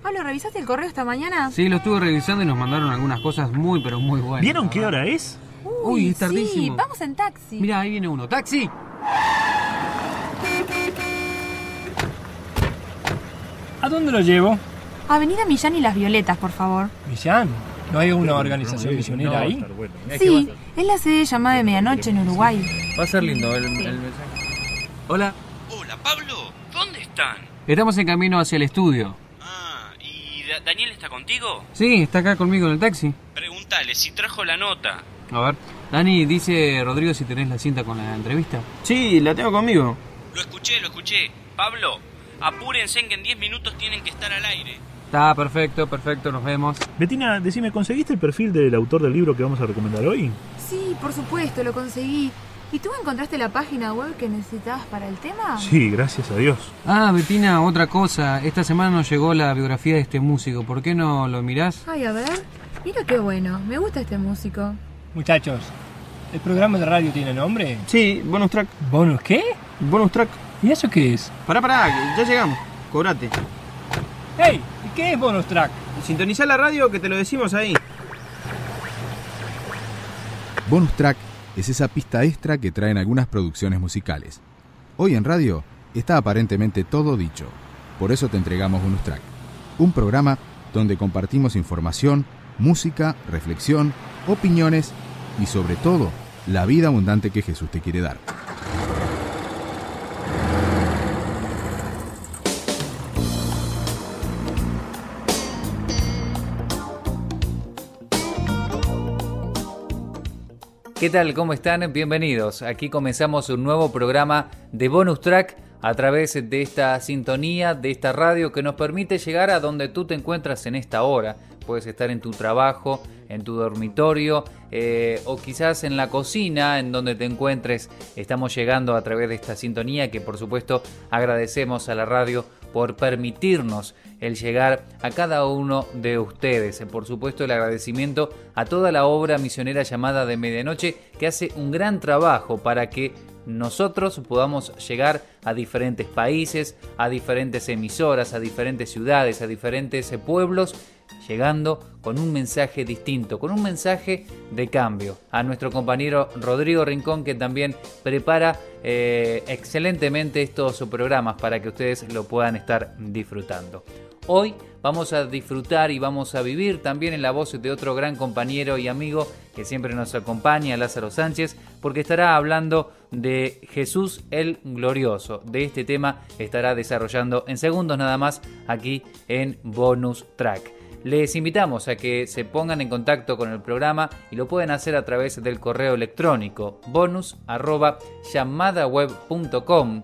Pablo, ¿revisaste el correo esta mañana? Sí, lo estuve revisando y nos mandaron algunas cosas muy, pero muy buenas. ¿Vieron qué hora es? Uy, es tardísimo. Sí, vamos en taxi. Mira, ahí viene uno. ¡Taxi! ¿A dónde lo llevo? Avenida Millán y Las Violetas, por favor. Millán. ¿No hay una organización misionera ahí? Sí, es la sede llamada de Medianoche en Uruguay. Va a ser lindo el mensaje. Hola. Hola, Pablo. ¿Dónde están? Estamos en camino hacia el estudio. Ah, ¿y Daniel está contigo? Sí, está acá conmigo en el taxi. Pregúntale si trajo la nota. A ver. Dani, dice Rodrigo si tenés la cinta con la entrevista. Sí, la tengo conmigo. Lo escuché. Pablo, apúrense en que en 10 minutos tienen que estar al aire. Está perfecto, nos vemos. Betina, decime, ¿conseguiste el perfil del autor del libro que vamos a recomendar hoy? Sí, por supuesto, lo conseguí. ¿Y tú encontraste la página web que necesitabas para el tema? Sí, gracias a Dios. Ah, Betina, otra cosa. Esta semana nos llegó la biografía de este músico. ¿Por qué no lo mirás? Ay, a ver. Mira qué bueno. Me gusta este músico. Muchachos, ¿el programa de radio tiene nombre? Sí, bonus track. ¿Bonus qué? Bonus track. ¿Y eso qué es? Pará, ya llegamos. Cobrate. ¡Hey! ¿Y qué es bonus track? Sintonizá la radio que te lo decimos ahí. Bonus track es esa pista extra que traen algunas producciones musicales. Hoy en radio está aparentemente todo dicho. Por eso te entregamos Bonus Track, un programa donde compartimos información, música, reflexión, opiniones y sobre todo, la vida abundante que Jesús te quiere dar. ¿Qué tal? ¿Cómo están? Bienvenidos. Aquí comenzamos un nuevo programa de Bonus Track a través de esta sintonía, de esta radio que nos permite llegar a donde tú te encuentras en esta hora. Puedes estar en tu trabajo, en tu dormitorio o quizás en la cocina, en donde te encuentres. Estamos llegando a través de esta sintonía que por supuesto agradecemos a la radio por permitirnos el llegar a cada uno de ustedes. Por supuesto el agradecimiento a toda la obra misionera llamada de Medianoche que hace un gran trabajo para que nosotros podamos llegar a diferentes países, a diferentes emisoras, a diferentes ciudades, a diferentes pueblos, llegando con un mensaje distinto, con un mensaje de cambio. A nuestro compañero Rodrigo Rincón, que también prepara excelentemente estos programas para que ustedes lo puedan estar disfrutando. Hoy vamos a disfrutar y vamos a vivir también en la voz de otro gran compañero y amigo que siempre nos acompaña, Lázaro Sánchez, porque estará hablando de Jesús el Glorioso. De este tema estará desarrollando en segundos nada más aquí en Bonus Track. Les invitamos a que se pongan en contacto con el programa y lo pueden hacer a través del correo electrónico bonus@llamadaweb.com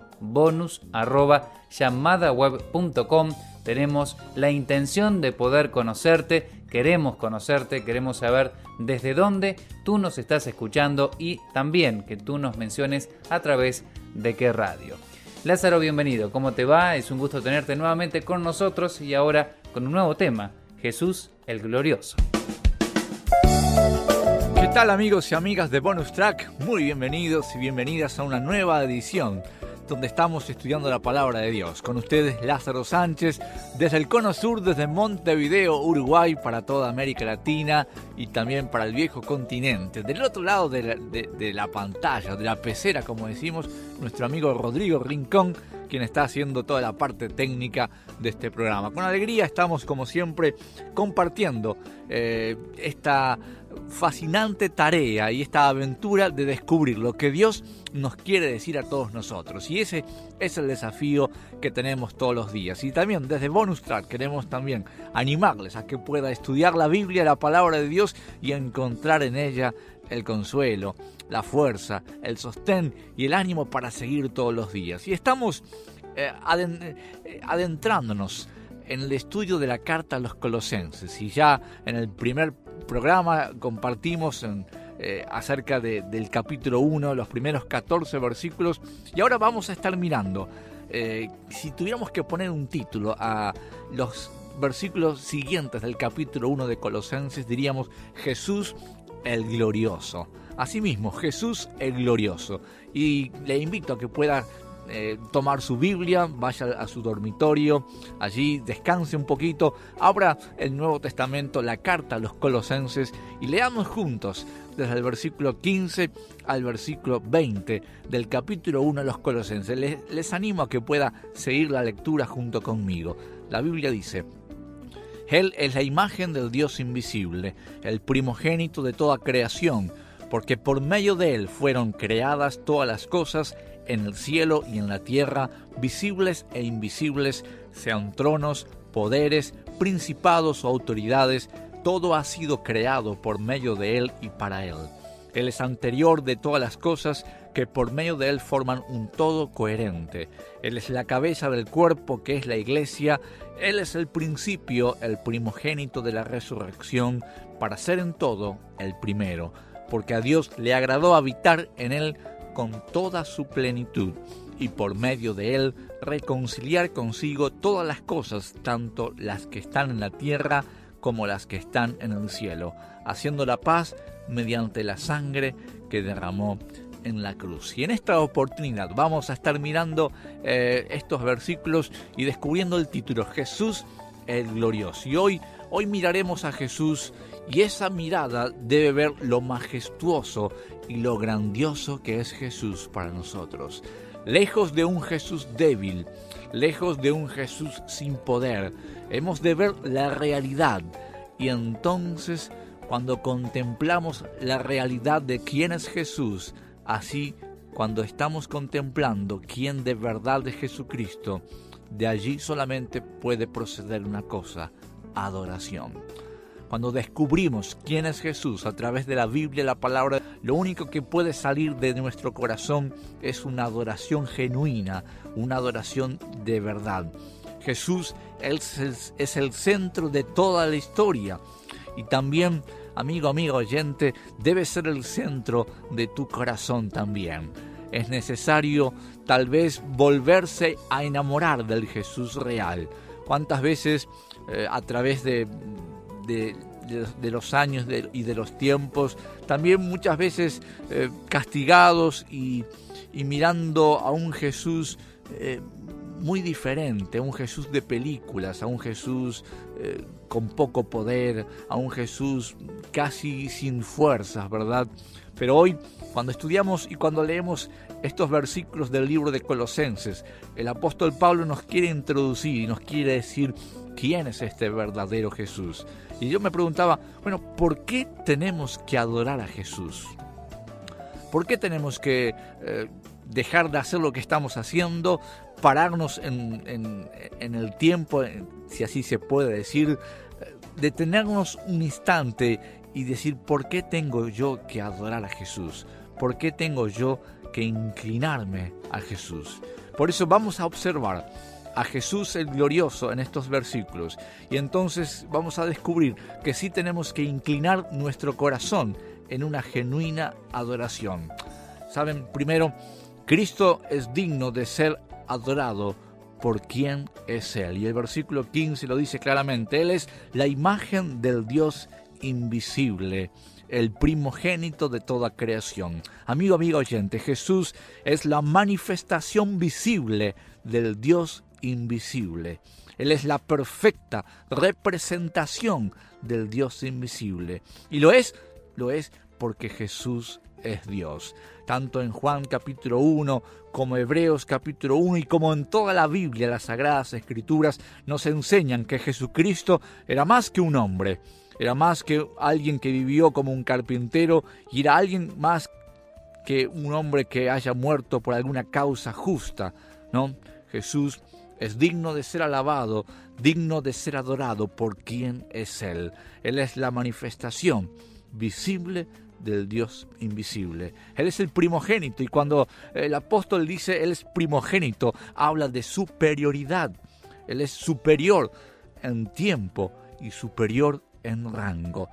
bonus@llamadaweb.com. Tenemos la intención de poder conocerte, queremos saber desde dónde tú nos estás escuchando y también que tú nos menciones a través de qué radio. Lázaro, bienvenido, ¿cómo te va? Es un gusto tenerte nuevamente con nosotros y ahora con un nuevo tema, Jesús el Glorioso. ¿Qué tal amigos y amigas de Bonus Track? Muy bienvenidos y bienvenidas a una nueva edición donde estamos estudiando la palabra de Dios. Con ustedes Lázaro Sánchez, desde el Cono Sur, desde Montevideo, Uruguay, para toda América Latina y también para el viejo continente. Del otro lado de la pantalla, de la pecera, como decimos, nuestro amigo Rodrigo Rincón, quien está haciendo toda la parte técnica de este programa. Con alegría estamos, como siempre, compartiendo esta fascinante tarea y esta aventura de descubrir lo que Dios nos quiere decir a todos nosotros. Y ese es el desafío que tenemos todos los días. Y también desde Bonus Track queremos también animarles a que pueda estudiar la Biblia, la palabra de Dios, y encontrar en ella el consuelo, la fuerza, el sostén y el ánimo para seguir todos los días. Y estamos adentrándonos en el estudio de la carta a los Colosenses. Y ya en el primer programa compartimos acerca del capítulo 1, los primeros 14 versículos. Y ahora vamos a estar mirando, si tuviéramos que poner un título a los versículos siguientes del capítulo 1 de Colosenses, diríamos Jesús el Glorioso. Asimismo, Jesús el Glorioso. Y le invito a que pueda tomar su Biblia, vaya a su dormitorio, allí descanse un poquito, abra el Nuevo Testamento, la carta a los Colosenses, y leamos juntos desde el versículo 15 al versículo 20 del capítulo 1 de los Colosenses. Les animo a que pueda seguir la lectura junto conmigo. La Biblia dice: Él es la imagen del Dios invisible, el primogénito de toda creación, porque por medio de Él fueron creadas todas las cosas en el cielo y en la tierra, visibles e invisibles, sean tronos, poderes, principados o autoridades. Todo ha sido creado por medio de Él y para Él. Él es anterior de todas las cosas, que por medio de Él forman un todo coherente. Él es la cabeza del cuerpo, que es la Iglesia. Él es el principio, el primogénito de la resurrección, para ser en todo el primero, porque a Dios le agradó habitar en Él con toda su plenitud, y por medio de Él reconciliar consigo todas las cosas, tanto las que están en la tierra como las que están en el cielo, haciendo la paz mediante la sangre que derramó en la cruz. Y en esta oportunidad vamos a estar mirando estos versículos y descubriendo el título: Jesús el Glorioso. Y hoy miraremos a Jesús, y esa mirada debe ver lo majestuoso y lo grandioso que es Jesús para nosotros. Lejos de un Jesús débil, lejos de un Jesús sin poder, hemos de ver la realidad. Y entonces, cuando contemplamos la realidad de quién es Jesús, así cuando estamos contemplando quién de verdad es Jesucristo, de allí solamente puede proceder una cosa: adoración. Cuando descubrimos quién es Jesús a través de la Biblia, la palabra, lo único que puede salir de nuestro corazón es una adoración genuina, una adoración de verdad. Jesús es el centro de toda la historia, y también, amigo oyente, debe ser el centro de tu corazón también. Es necesario tal vez volverse a enamorar del Jesús real. ¿Cuántas veces a través de los años y de los tiempos, también muchas veces castigados y mirando a un Jesús muy diferente, a un Jesús de películas, a un Jesús con poco poder, a un Jesús casi sin fuerzas, ¿verdad? Pero hoy, cuando estudiamos y cuando leemos estos versículos del libro de Colosenses, el apóstol Pablo nos quiere introducir y nos quiere decir quién es este verdadero Jesús. Y yo me preguntaba, bueno, ¿por qué tenemos que adorar a Jesús? ¿Por qué tenemos que dejar de hacer lo que estamos haciendo, pararnos en el tiempo, si así se puede decir, detenernos un instante y decir, ¿por qué tengo yo que adorar a Jesús? ¿Por qué tengo yo que inclinarme a Jesús? Por eso vamos a observar a Jesús el Glorioso en estos versículos, y entonces vamos a descubrir que sí tenemos que inclinar nuestro corazón en una genuina adoración. Saben, primero, Cristo es digno de ser adorado por quien es Él, y el versículo 15 lo dice claramente: Él es la imagen del Dios invisible, el primogénito de toda creación. Amigo oyente, Jesús es la manifestación visible del Dios invisible. Él es la perfecta representación del Dios invisible. Y lo es porque Jesús es Dios. Tanto en Juan capítulo 1 como Hebreos capítulo 1 y como en toda la Biblia, las Sagradas Escrituras nos enseñan que Jesucristo era más que un hombre, era más que alguien que vivió como un carpintero, y era alguien más que un hombre que haya muerto por alguna causa justa, ¿no? Jesús es digno de ser alabado, digno de ser adorado por quien es Él. Él es la manifestación visible del Dios invisible. Él es el primogénito, y cuando el apóstol dice Él es primogénito, habla de superioridad. Él es superior en tiempo y superior en rango.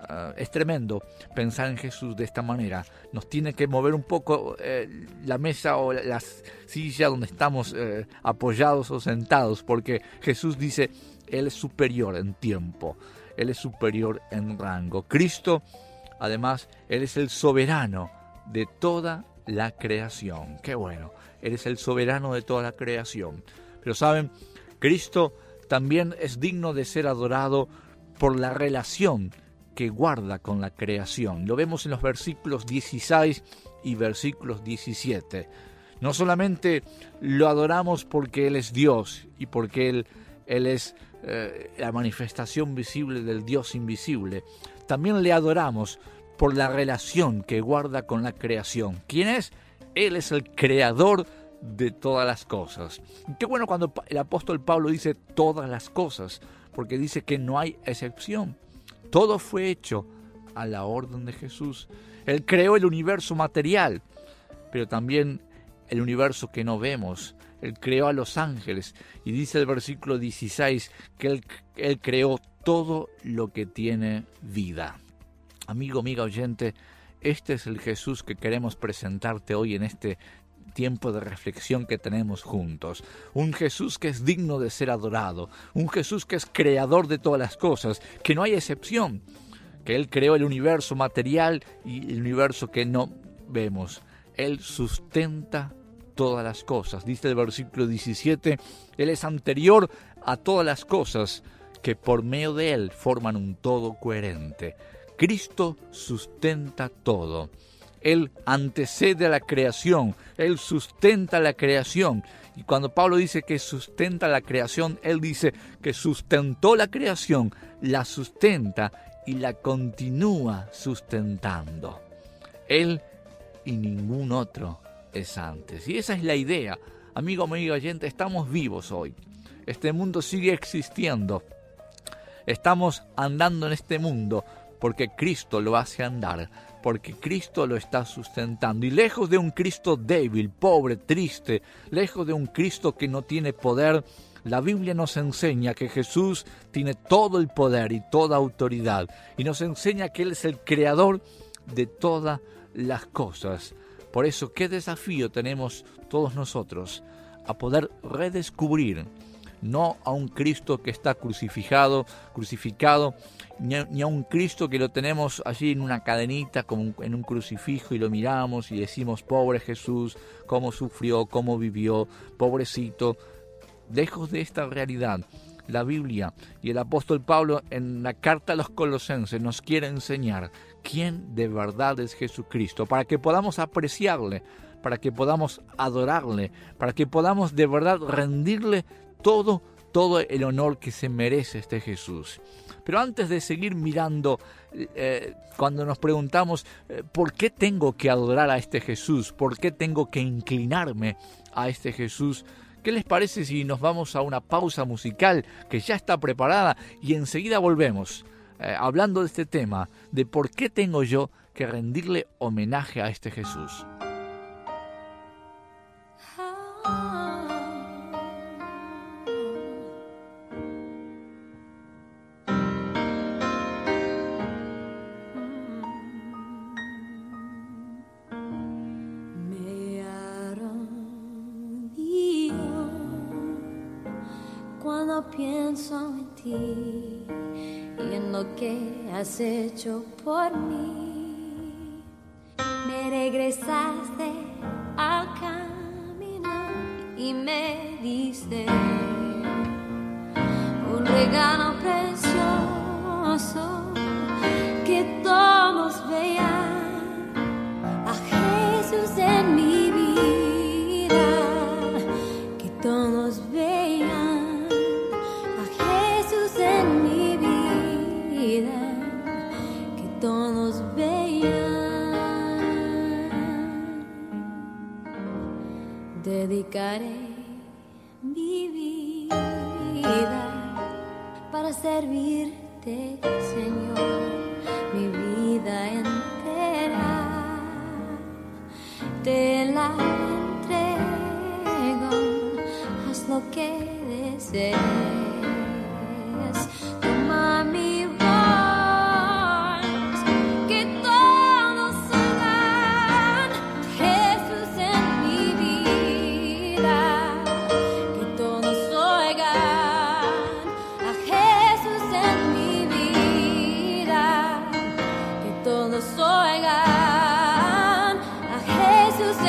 Es tremendo pensar en Jesús de esta manera. Nos tiene que mover un poco la mesa o la silla donde estamos apoyados o sentados, porque Jesús dice Él es superior en tiempo, Él es superior en rango. Cristo, además, Él es el soberano de toda la creación. Qué bueno, Él es el soberano de toda la creación. Pero saben, Cristo también es digno de ser adorado por la relación que guarda con la creación. Lo vemos en los versículos 16 y versículos 17. No solamente lo adoramos porque Él es Dios y porque Él es la manifestación visible del Dios invisible, también le adoramos por la relación que guarda con la creación. ¿Quién es? Él es el creador de todas las cosas. Qué bueno cuando el apóstol Pablo dice todas las cosas, porque dice que no hay excepción. Todo fue hecho a la orden de Jesús. Él creó el universo material, pero también el universo que no vemos. Él creó a los ángeles y dice el versículo 16 que Él creó todo lo que tiene vida. Amigo, amiga oyente, este es el Jesús que queremos presentarte hoy en este tiempo de reflexión que tenemos juntos. Un Jesús que es digno de ser adorado, un Jesús que es creador de todas las cosas, que no hay excepción, que Él creó el universo material y el universo que no vemos. Él sustenta todas las cosas. Dice el versículo 17, Él es anterior a todas las cosas, que por medio de Él forman un todo coherente. Cristo sustenta todo. Él antecede a la creación, Él sustenta la creación. Y cuando Pablo dice que sustenta la creación, Él dice que sustentó la creación, la sustenta y la continúa sustentando. Él y ningún otro es antes. Y esa es la idea. Amigo, amigo oyente, estamos vivos hoy. Este mundo sigue existiendo. Estamos andando en este mundo porque Cristo lo hace andar, porque Cristo lo está sustentando. Y lejos de un Cristo débil, pobre, triste, lejos de un Cristo que no tiene poder, la Biblia nos enseña que Jesús tiene todo el poder y toda autoridad. Y nos enseña que Él es el creador de todas las cosas. Por eso, ¿qué desafío tenemos todos nosotros? A poder redescubrir, no a un Cristo que está crucificado, ni a un Cristo que lo tenemos allí en una cadenita, como en un crucifijo, y lo miramos y decimos, pobre Jesús, cómo sufrió, cómo vivió, pobrecito. Lejos de esta realidad, la Biblia y el apóstol Pablo en la carta a los Colosenses nos quiere enseñar quién de verdad es Jesucristo, para que podamos apreciarle, para que podamos adorarle, para que podamos de verdad rendirle todo el honor que se merece este Jesús. Pero antes de seguir mirando, cuando nos preguntamos ¿por qué tengo que adorar a este Jesús? ¿Por qué tengo que inclinarme a este Jesús? ¿Qué les parece si nos vamos a una pausa musical que ya está preparada y enseguida volvemos hablando de este tema, de por qué tengo yo que rendirle homenaje a este Jesús? Pienso en ti y en lo que has hecho por mí. Me regresaste al camino y me diste un regalo precioso que todos vean a Jesús en mi vida, que todos vean en mi vida, que todos vean. Dedicaré mi vida para servirte, Señor, mi vida entera te la entrego, haz lo que desees. Toma mi voz, que todos oigan Jesús en mi vida, que todos oigan a Jesús en mi vida, que todos oigan a Jesús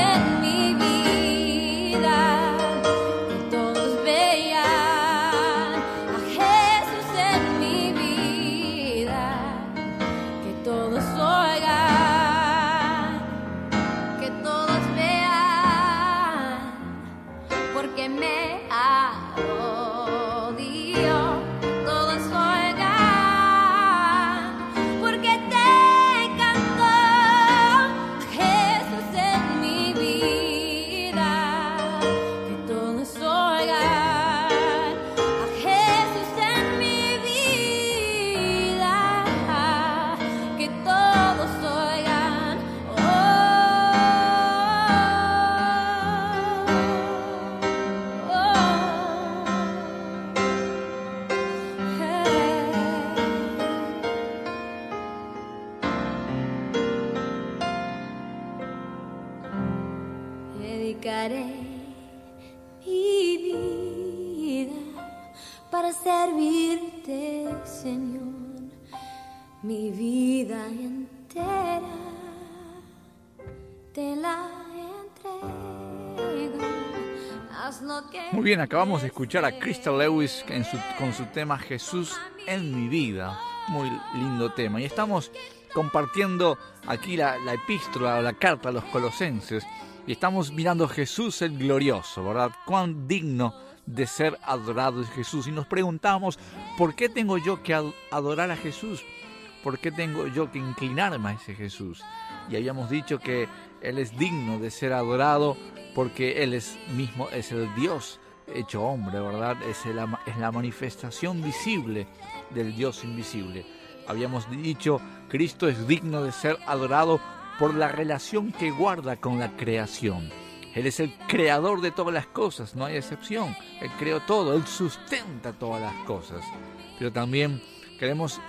Dios, todos oigan, porque te canto Jesús en mi vida, que todos oigan a Jesús en mi vida, que todos oigan. Dedicaré mi vida para servirte, Señor, mi vida entera te la entrego. Haz lo que Muy bien, acabamos de escuchar a Crystal Lewis con su tema Jesús en mi vida. Muy lindo tema. Y estamos compartiendo aquí la epístola o la carta a los Colosenses. Y estamos mirando a Jesús el glorioso, ¿verdad? Cuán digno de ser adorado es Jesús. Y nos preguntamos, ¿por qué tengo yo que adorar a Jesús? ¿Por qué tengo yo que inclinarme a ese Jesús? Y habíamos dicho que Él es digno de ser adorado porque Él es el Dios hecho hombre, ¿verdad? Es la manifestación visible del Dios invisible. Habíamos dicho, Cristo es digno de ser adorado por la relación que guarda con la creación. Él es el creador de todas las cosas, no hay excepción. Él creó todo, Él sustenta todas las cosas. Pero también queremos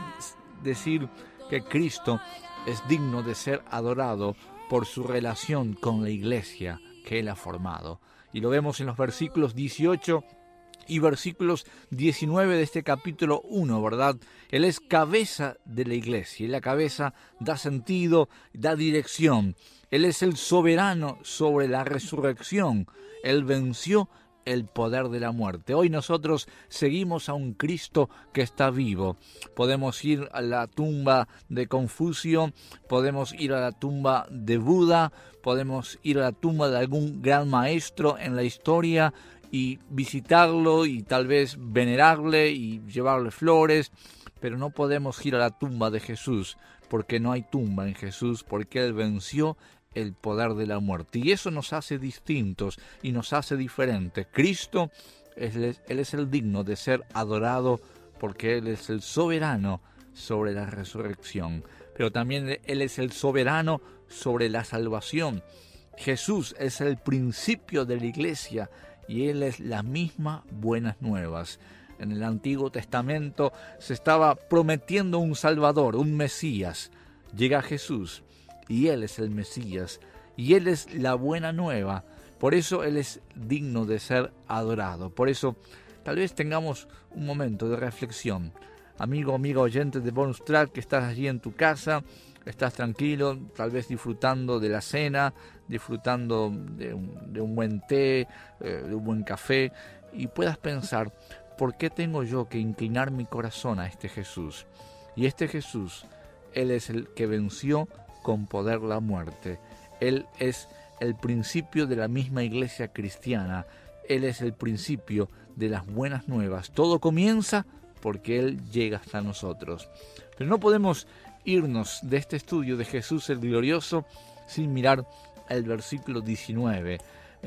decir que Cristo es digno de ser adorado por su relación con la iglesia que Él ha formado. Y lo vemos en los versículos 18 y versículos 19 de este capítulo 1, ¿verdad? Él es cabeza de la iglesia, y la cabeza da sentido, da dirección. Él es el soberano sobre la resurrección. Él venció el poder de la muerte. Hoy nosotros seguimos a un Cristo que está vivo. Podemos ir a la tumba de Confucio, podemos ir a la tumba de Buda, podemos ir a la tumba de algún gran maestro en la historia y visitarlo y tal vez venerarle y llevarle flores, pero no podemos ir a la tumba de Jesús, porque no hay tumba en Jesús, porque Él venció el poder de la muerte. Y eso nos hace distintos y nos hace diferentes. Cristo, Él es el digno de ser adorado, porque Él es el soberano sobre la resurrección, pero también Él es el soberano sobre la salvación. Jesús es el principio de la iglesia, y Él es la misma buenas nuevas. En el Antiguo Testamento se estaba prometiendo un Salvador, un Mesías. Llega Jesús y Él es el Mesías y Él es la buena nueva. Por eso Él es digno de ser adorado. Por eso tal vez tengamos un momento de reflexión. Amigo, amiga oyente de Bonus Track, que estás allí en tu casa, estás tranquilo, tal vez disfrutando de la cena, disfrutando de un buen té, de un buen café, y puedas pensar, ¿por qué tengo yo que inclinar mi corazón a este Jesús? Y este Jesús, Él es el que venció con poder la muerte. Él es el principio de la misma iglesia cristiana. Él es el principio de las buenas nuevas. Todo comienza porque Él llega hasta nosotros. Pero no podemos irnos de este estudio de Jesús el glorioso sin mirar el versículo 19.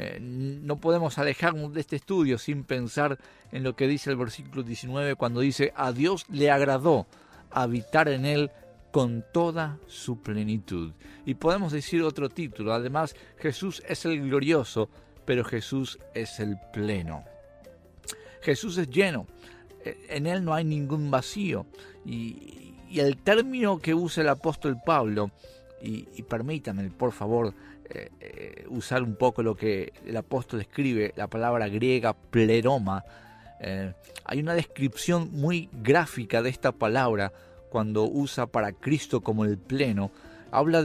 No podemos alejarnos de este estudio sin pensar en lo que dice el versículo 19 cuando dice: a Dios le agradó habitar en Él con toda su plenitud. Y podemos decir otro título, además, Jesús es el glorioso, pero Jesús es el pleno. Jesús es lleno, en Él no hay ningún vacío. Y el término que usa el apóstol Pablo, y permítanme, por favor, usar un poco lo que el apóstol escribe, la palabra griega pleroma. Hay una descripción muy gráfica de esta palabra cuando usa para Cristo como el pleno. Habla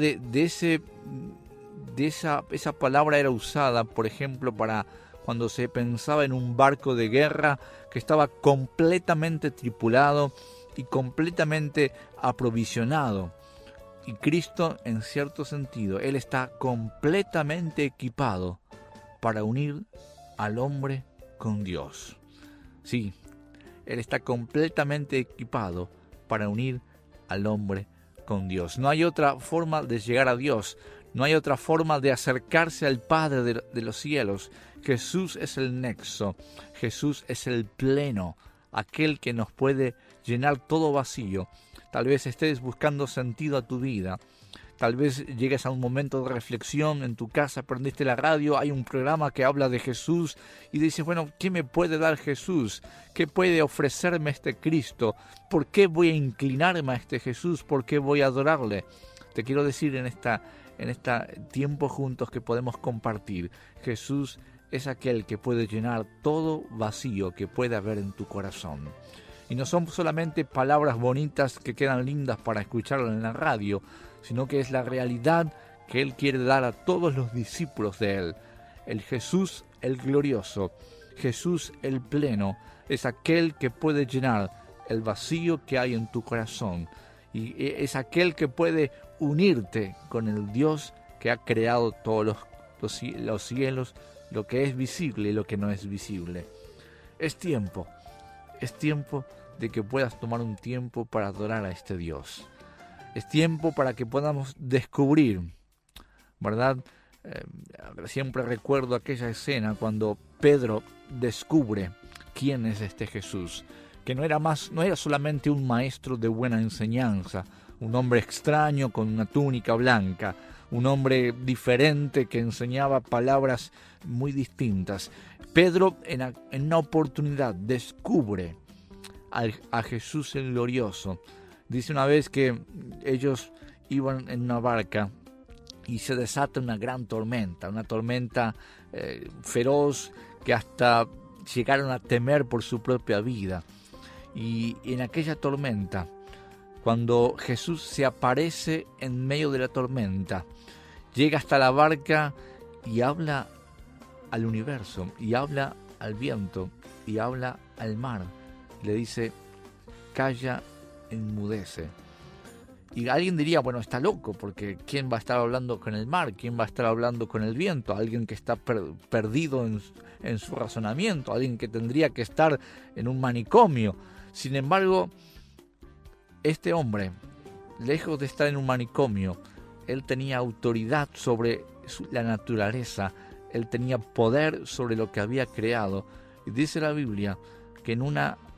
esa palabra era usada, por ejemplo, para cuando se pensaba en un barco de guerra que estaba completamente tripulado y completamente aprovisionado. Y Cristo, en cierto sentido, Él está completamente equipado para unir al hombre con Dios. Sí, Él está completamente equipado para unir al hombre con Dios. No hay otra forma de llegar a Dios. No hay otra forma de acercarse al Padre de los cielos. Jesús es el nexo. Jesús es el pleno, aquel que nos puede llenar todo vacío. Tal vez estés buscando sentido a tu vida. Tal vez llegues a un momento de reflexión en tu casa, prendiste la radio, hay un programa que habla de Jesús y dices, bueno, ¿qué me puede dar Jesús? ¿Qué puede ofrecerme este Cristo? ¿Por qué voy a inclinarme a este Jesús? ¿Por qué voy a adorarle? Te quiero decir en este tiempo juntos que podemos compartir, Jesús es aquel que puede llenar todo vacío que puede haber en tu corazón. Y no son solamente palabras bonitas que quedan lindas para escucharlo en la radio, sino que es la realidad que Él quiere dar a todos los discípulos de Él. El Jesús, el glorioso, Jesús, el pleno, es aquel que puede llenar el vacío que hay en tu corazón. Y es aquel que puede unirte con el Dios que ha creado todos los cielos, lo que es visible y lo que no es visible. Es tiempo de que puedas tomar un tiempo para adorar a este Dios. Es tiempo para que podamos descubrir, ¿verdad? Siempre recuerdo aquella escena cuando Pedro descubre quién es este Jesús, que no era solamente un maestro de buena enseñanza, un hombre extraño con una túnica blanca, un hombre diferente que enseñaba palabras muy distintas. Pedro en una oportunidad descubre a Jesús el glorioso. Dice una vez que ellos iban en una barca y se desata una gran tormenta, una tormenta feroz que hasta llegaron a temer por su propia vida. Y en aquella tormenta, cuando Jesús se aparece en medio de la tormenta, llega hasta la barca y habla al universo, y habla al viento, y habla al mar. Le dice, calla, enmudece. Y alguien diría, bueno, está loco, porque ¿quién va a estar hablando con el mar? ¿Quién va a estar hablando con el viento? Alguien que está perdido en su razonamiento, alguien que tendría que estar en un manicomio. Sin embargo, este hombre, lejos de estar en un manicomio, él tenía autoridad sobre la naturaleza, él tenía poder sobre lo que había creado. Y dice la Biblia que en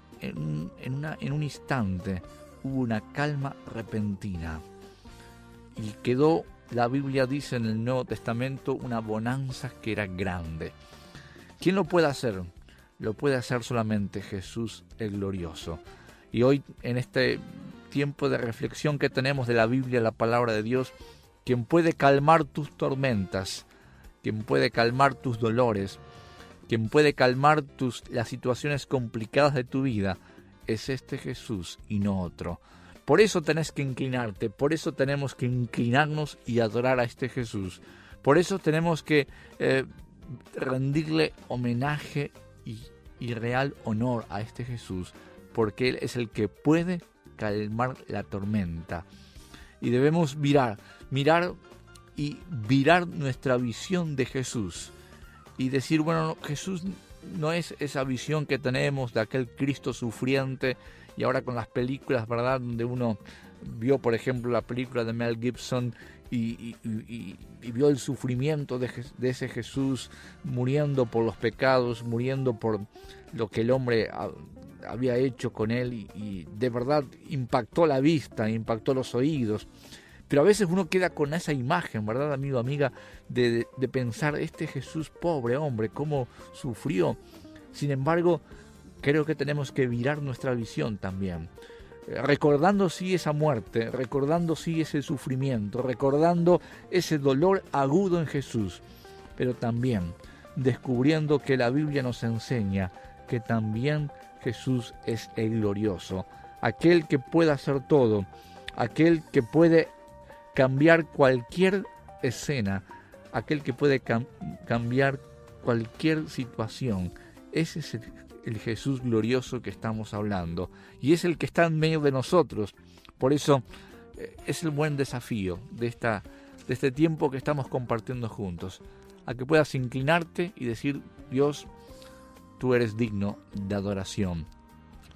un instante hubo una calma repentina. Y quedó, la Biblia dice en el Nuevo Testamento, una bonanza que era grande. ¿Quién lo puede hacer? Lo puede hacer solamente Jesús el glorioso. Y hoy, en este tiempo de reflexión que tenemos de la Biblia, la palabra de Dios, quien puede calmar tus tormentas, quien puede calmar tus dolores, quien puede calmar las situaciones complicadas de tu vida, es este Jesús y no otro. Por eso tenés que inclinarte, por eso tenemos que inclinarnos y adorar a este Jesús. Por eso tenemos que rendirle homenaje y real honor a este Jesús, porque Él es el que puede calmar la tormenta. Y debemos mirar nuestra visión de Jesús y decir, bueno, Jesús no es esa visión que tenemos de aquel Cristo sufriente. Y ahora con las películas, ¿verdad?, donde uno vio, por ejemplo, la película de Mel Gibson y vio el sufrimiento de ese Jesús muriendo por los pecados, muriendo por lo que el hombre había hecho con él, y de verdad impactó la vista, impactó los oídos. Pero a veces uno queda con esa imagen, ¿verdad, amigo, amiga? De pensar, este Jesús, pobre hombre, cómo sufrió. Sin embargo, creo que tenemos que virar nuestra visión también. Recordando sí esa muerte, recordando sí ese sufrimiento, recordando ese dolor agudo en Jesús. Pero también descubriendo que la Biblia nos enseña que también Jesús es el glorioso. Aquel que puede hacer todo, aquel que puede cambiar cualquier escena, aquel que puede cambiar cualquier situación. Ese es el Jesús glorioso que estamos hablando, y es el que está en medio de nosotros. Por eso es el buen desafío de este tiempo que estamos compartiendo juntos, a que puedas inclinarte y decir, Dios, tú eres digno de adoración.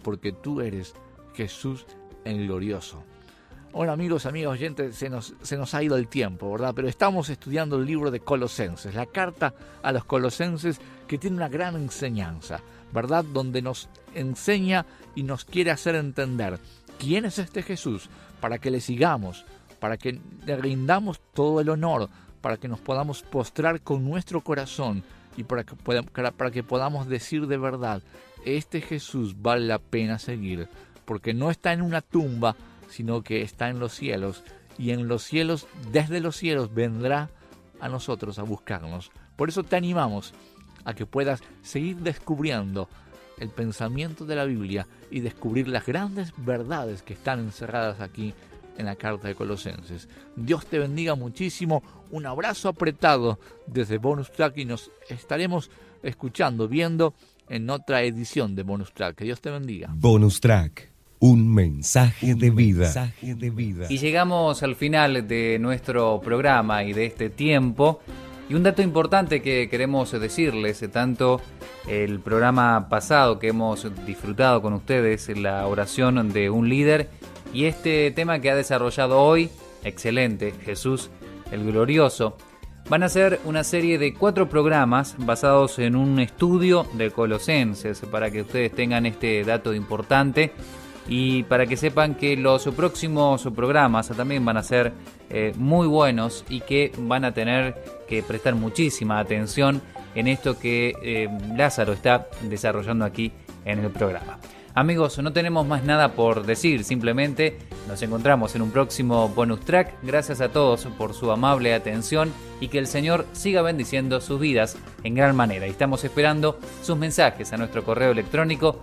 porque tú eres Jesús el glorioso. Bueno, amigos, oyentes, se nos ha ido el tiempo, ¿verdad? Pero estamos estudiando el libro de Colosenses, la carta a los Colosenses, que tiene una gran enseñanza, ¿verdad? Donde nos enseña y nos quiere hacer entender quién es este Jesús, para que le sigamos, para que le rindamos todo el honor, para que nos podamos postrar con nuestro corazón y para que podamos decir de verdad, este Jesús vale la pena seguir, porque no está en una tumba, sino que está en los cielos, y en los cielos, desde los cielos, vendrá a nosotros a buscarnos. Por eso te animamos a que puedas seguir descubriendo el pensamiento de la Biblia y descubrir las grandes verdades que están encerradas aquí en la carta de Colosenses. Dios te bendiga muchísimo, un abrazo apretado desde Bonus Track y nos estaremos escuchando, viendo en otra edición de Bonus Track. Que Dios te bendiga. Bonus Track. Un mensaje de vida. Y llegamos al final de nuestro programa y de este tiempo. Y un dato importante que queremos decirles, tanto el programa pasado que hemos disfrutado con ustedes, la oración de un líder, y este tema que ha desarrollado hoy, excelente, Jesús el Glorioso, van a ser una serie de 4 programas basados en un estudio de Colosenses, para que ustedes tengan este dato importante. Y para que sepan que los próximos programas también van a ser muy buenos y que van a tener que prestar muchísima atención en esto que Lázaro está desarrollando aquí en el programa. Amigos, no tenemos más nada por decir, simplemente nos encontramos en un próximo Bonus Track. Gracias a todos por su amable atención y que el Señor siga bendiciendo sus vidas en gran manera. Y estamos esperando sus mensajes a nuestro correo electrónico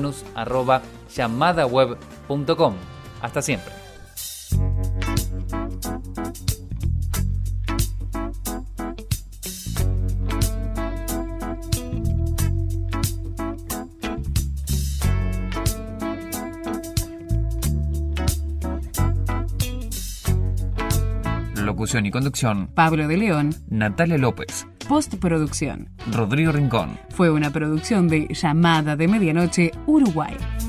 bonus@llamadaweb.com. Hasta siempre. Locución y conducción: Pablo de León, Natalia López. Postproducción: Rodrigo Rincón. Fue una producción de Llamada de Medianoche, Uruguay.